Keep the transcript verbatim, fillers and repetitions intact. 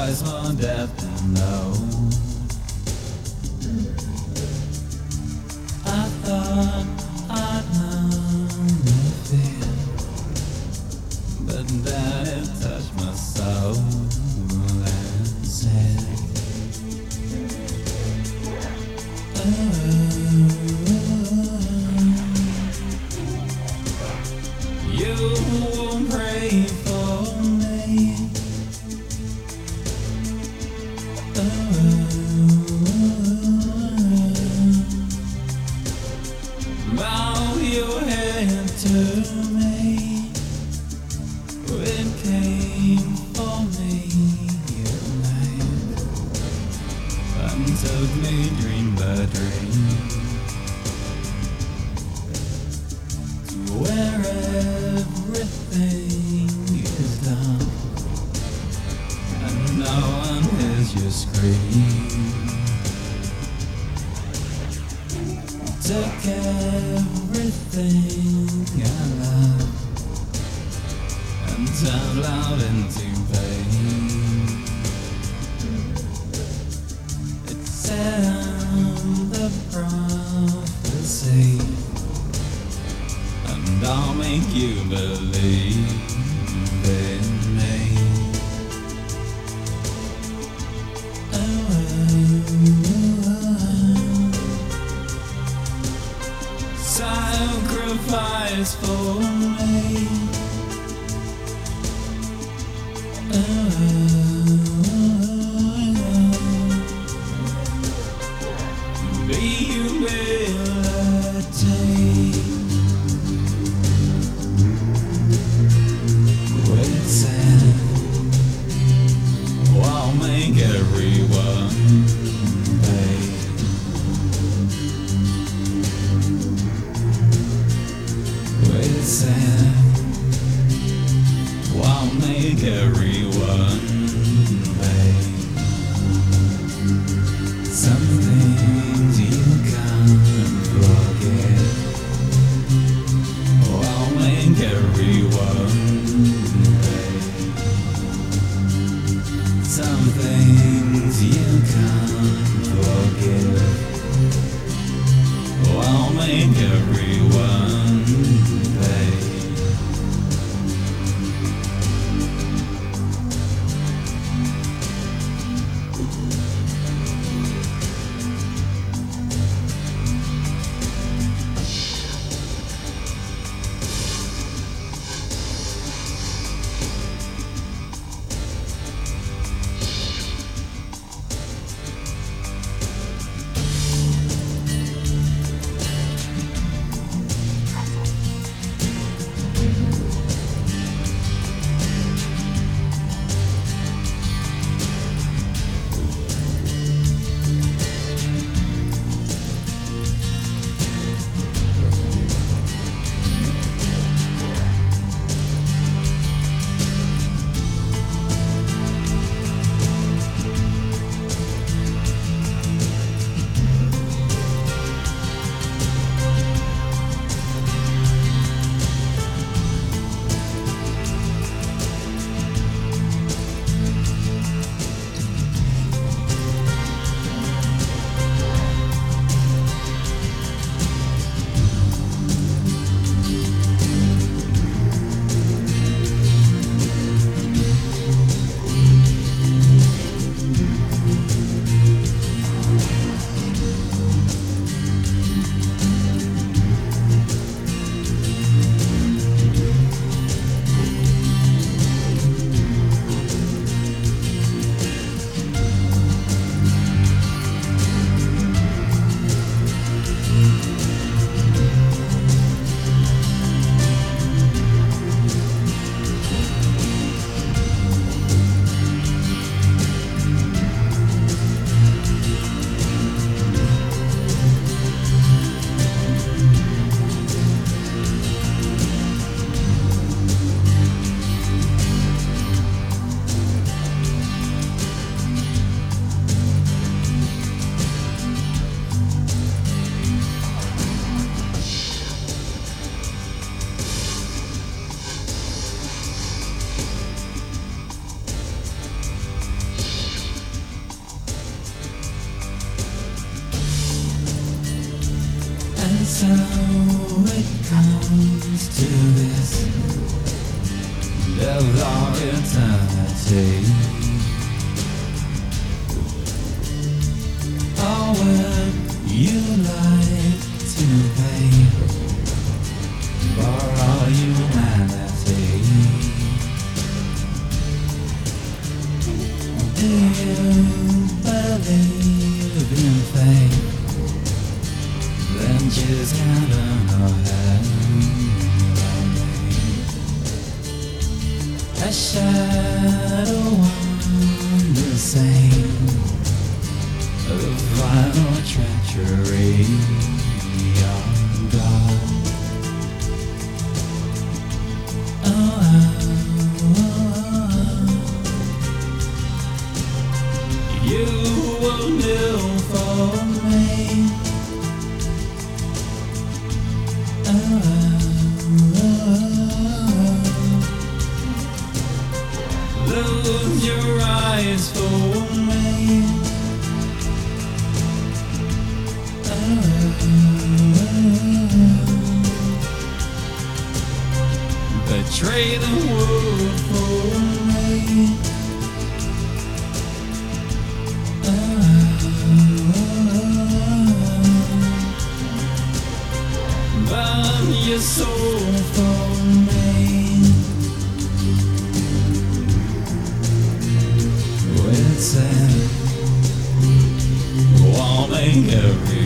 twice more death than known. I thought I'd known the fear, but then it touched my soul and said, oh, you won't pray for me. Bow your head to me. It came for me at night and took me dream by dream to where everything is done and no one hears your scream. Took everything I love and turned love into pain. It said the prophecy, and I'll make you believe in me. Sacrifice for me. Oh, be humility. Wait, said, I'll make everyone pay. Wait, said, I'll make everyone pay. Some things you can't forget. I'll make everyone pay. Some things you can't forget. I'll make everyone pay. how it comes to this, love our eternity. Oh, would you like to pay for all humanity? Do you believe in fate? Then just count on our hand. A shadow on the same, the final treachery of God. Oh, oh, oh. You will kneel for me. Oh, oh, oh. Lose your eyes for me. Oh, betray the world for me. Oh, burn your soul for me. With sand, warming every